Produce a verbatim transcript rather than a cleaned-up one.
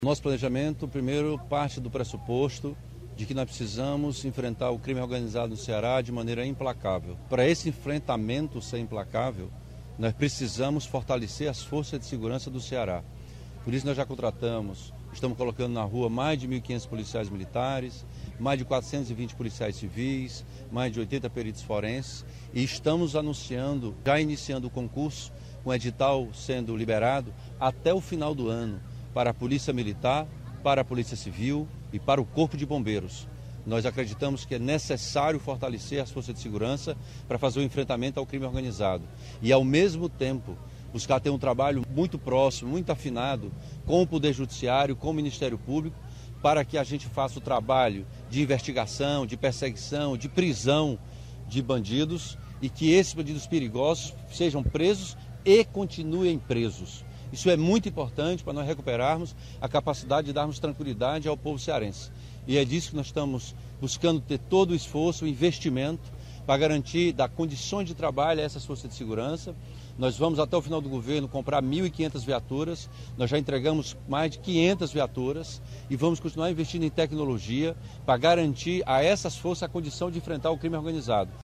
Nosso planejamento, primeiro, parte do pressuposto de que nós precisamos enfrentar o crime organizado no Ceará de maneira implacável. Para esse enfrentamento ser implacável, nós precisamos fortalecer as forças de segurança do Ceará. Por isso nós já contratamos, estamos colocando na rua mais de mil e quinhentos policiais militares, mais de quatrocentos e vinte policiais civis, mais de oitenta peritos forenses e estamos anunciando, já iniciando o concurso, com o edital sendo liberado até o final do ano para a Polícia Militar, para a Polícia Civil e para o Corpo de Bombeiros. Nós acreditamos que é necessário fortalecer as forças de segurança para fazer o enfrentamento ao crime organizado e, ao mesmo tempo, buscar ter um trabalho muito próximo, muito afinado com o Poder Judiciário, com o Ministério Público, para que a gente faça o trabalho de investigação, de perseguição, de prisão de bandidos e que esses bandidos perigosos sejam presos e continuem presos. Isso é muito importante para nós recuperarmos a capacidade de darmos tranquilidade ao povo cearense. E é disso que nós estamos buscando ter todo o esforço, o investimento, para garantir dar condições de trabalho a essas forças de segurança. Nós vamos até o final do governo comprar mil e quinhentas viaturas, nós já entregamos mais de quinhentas viaturas e vamos continuar investindo em tecnologia para garantir a essas forças a condição de enfrentar o crime organizado.